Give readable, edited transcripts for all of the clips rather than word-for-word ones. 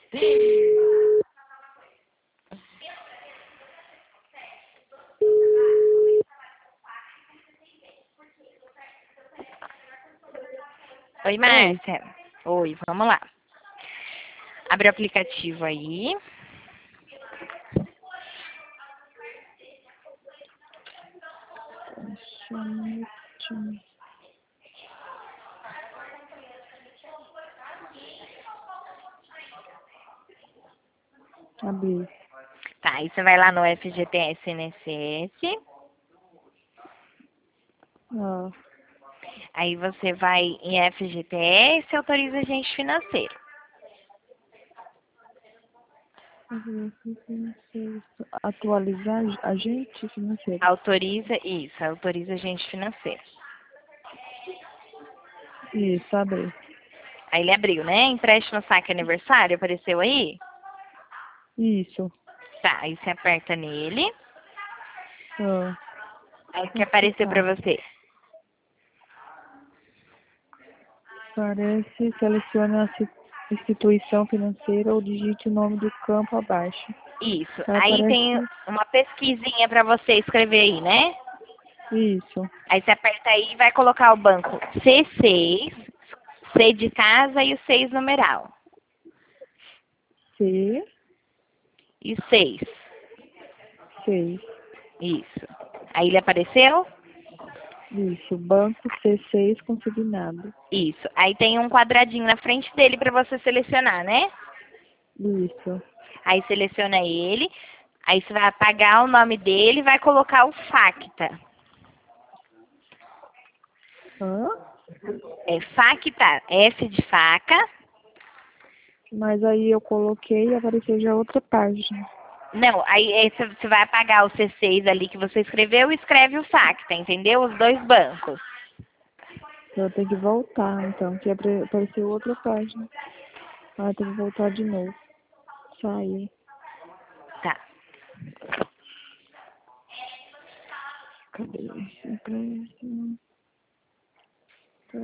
Oi, Márcia. Oi, vamos lá. Abre o aplicativo aí. Abri. Tá, aí você vai lá no FGTS INSS. Ah, Aí você vai em FGTS e autoriza agente financeiro. atualizar agente financeiro. Autoriza isso, autoriza agente financeiro. Isso, abri. Aí ele abriu, né? Empréstimo saque aniversário, apareceu aí? Isso. Tá, aí você aperta nele. Ah, Aí o que apareceu pra você? parece, selecione a instituição financeira ou digite o nome do campo abaixo. Isso. Aí Aí tem aparece uma pesquisinha pra você escrever aí, né? isso. Aí você aperta aí e vai colocar o banco C6, C de casa e o 6 numeral. C, E o 6. 6. Isso. Aí ele apareceu? Isso. Banco C6 consignado. Isso. Aí tem um quadradinho na frente dele pra você selecionar, né? Isso. Aí seleciona ele. Aí você vai apagar o nome dele e vai colocar o FACTA. Hã? É FACTA, F de faca. Mas aí eu coloquei e apareceu já outra página. Não, aí você vai apagar o C6 ali que você escreveu e escreve o FACTA, entendeu? Os dois bancos. Eu tenho que voltar, então, que apareceu outra página. Ah, tem que voltar de novo. Saiu. Tá. Cadê esse empréstimo? Tá.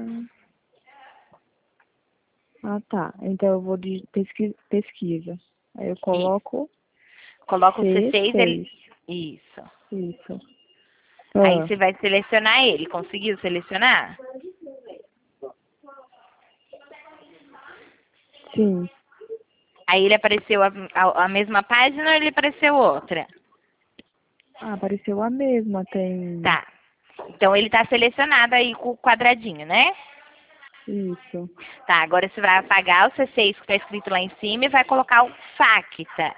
Ah, tá. Então eu vou de pesquisa. Aí eu Isso. coloco Coloca o C6, ele... C6. Isso. Isso. Aí Ah, você vai selecionar ele. Conseguiu selecionar? sim. Aí ele apareceu a mesma página ou ele apareceu outra? Ah, apareceu a mesma. Tem. Tá. Então ele tá selecionado aí com o quadradinho, né? Isso. Tá, agora você vai apagar o C6 que tá escrito lá em cima e vai colocar o FACTA.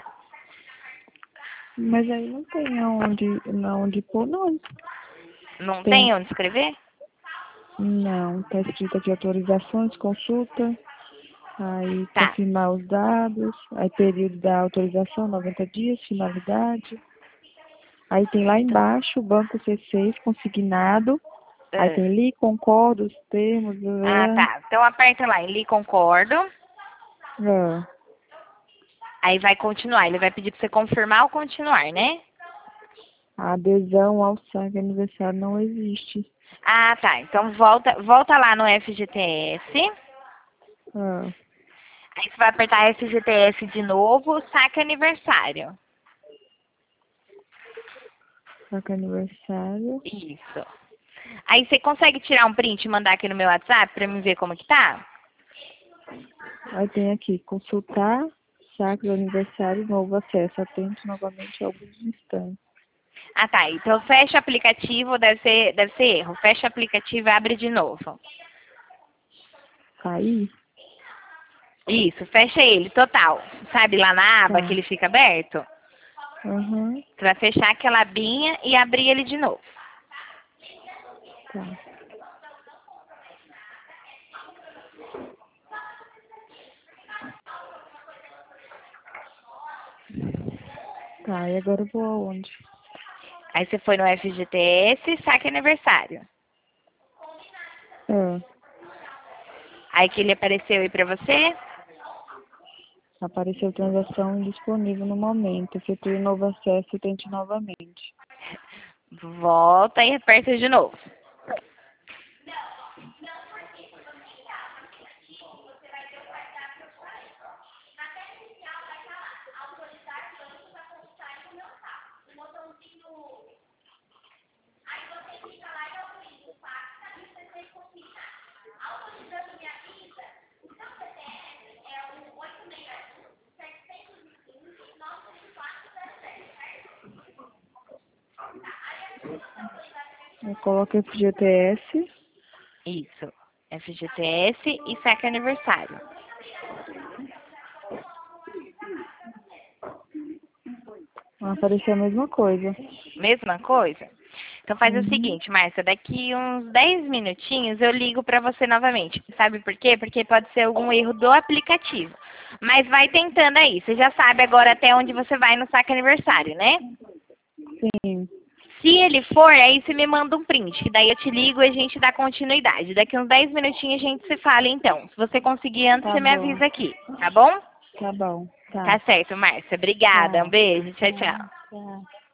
Mas aí não tem aonde pôr, não. Não Tem. tem onde escrever? Não, tá escrito aqui autorizações, consulta. Aí Tá. confirmar os dados. Aí período da autorização, 90 dias, finalidade. Aí tem lá Então, embaixo, banco C6 consignado. Aí ah, tem li, concordo, os termos. tá. Então aperta lá em li concordo. Ah, Aí vai continuar. Ele vai pedir pra você confirmar ou continuar, né? a adesão ao saque aniversário não existe. Ah, tá. Então volta lá no FGTS. Ah, Aí você vai apertar FGTS de novo, saque aniversário. saque aniversário. Isso. Aí você consegue tirar um print e mandar aqui no meu WhatsApp pra mim ver como que tá? Aí tem aqui, consultar, saque do aniversário, novo acesso. Atente novamente a alguns instantes. Ah, tá. Então fecha o aplicativo, deve ser erro. Fecha o aplicativo e abre de novo. Aí, Isso, fecha ele, total. Sabe lá na aba que tá. ele fica aberto? Aham, Você vai fechar aquela abinha e abrir ele de novo. tá. Tá, e agora eu vou aonde? Aí você foi no FGTS, saque aniversário. Ah, Aí que ele apareceu aí pra você. apareceu transação indisponível no momento. Efetue novo acesso e tente novamente. Volta e aperta de novo. Eu coloco FGTS. Isso. FGTS e saque aniversário. Apareceu a mesma coisa. Mesma coisa? Então faz o Uhum. seguinte, Márcia, daqui uns 10 minutinhos eu ligo para você novamente. Sabe por quê? Porque pode ser algum erro do aplicativo. Mas vai tentando aí. Você já sabe agora até onde você vai no saque aniversário, né? Sim. Se ele for, aí você me manda um print, que daí eu te ligo e a gente dá continuidade. Daqui uns 10 minutinhos a gente se fala então. Se você conseguir antes, Tá você me bom. avisa aqui, tá bom? Tá bom. Tá. Tá certo, Márcia. Obrigada. Um Tchau. beijo. Tchau, tchau. Tchau.